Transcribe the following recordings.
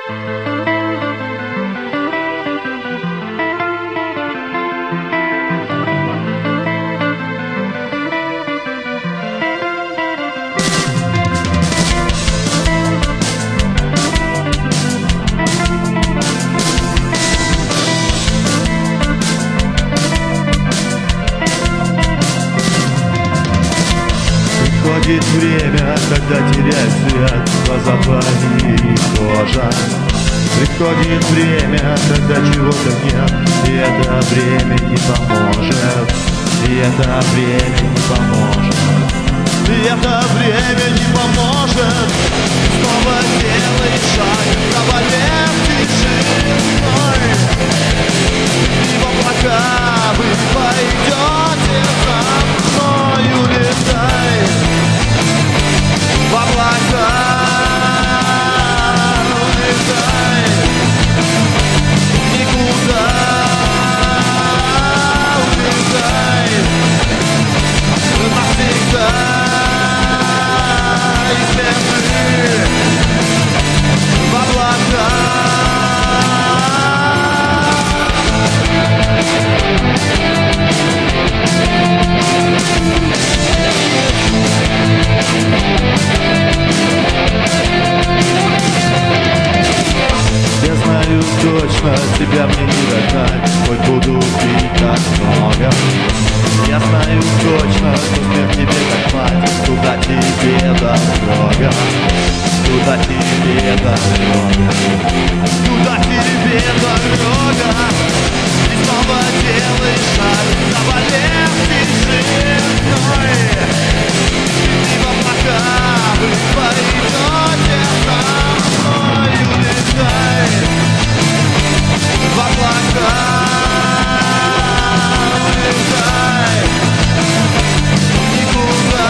Приходит время, когда терять свет, глаза твои тоже. Приходит время, когда чего-то нет, и это время не поможет, и это время не поможет, и это время не поможет. Снова делай шаг, заболев тишиной, и в облака вы пойдете за мной, улетай в облака, улетай никуда, улетай навсегда из земли в облака. Я знаю точно, тебя мне не догнать, хоть буду пить так много. Я знаю точно, что смерть тебе как мать, туда тебе дорога, туда тебе дорога, туда тебе дорога. И снова делай шаг, заболев тишиной, и в облака вы пойдете за мной, улетай в облака, улетай никуда,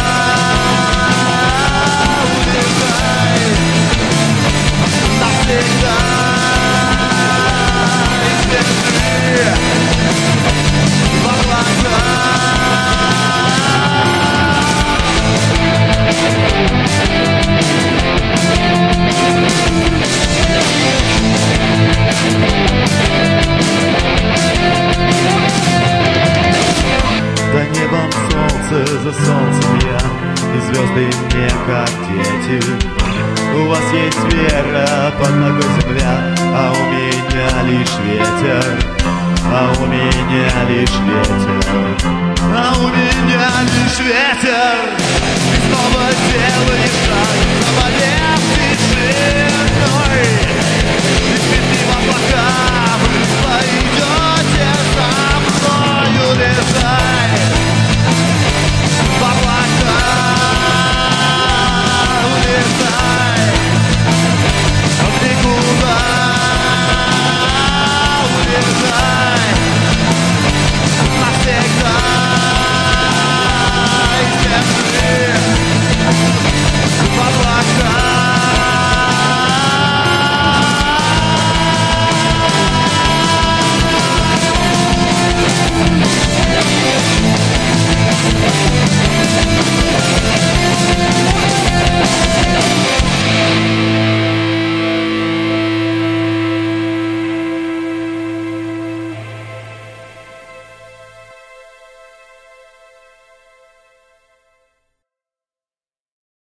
улетай навсегда из земли в облака. За небом солнце, за солнцем я, и звезды мне как дети. У вас есть вера, под ногой земля, а у меня лишь ветер, а у меня лишь ветер, а у меня лишь ветер. И снова делай шаг,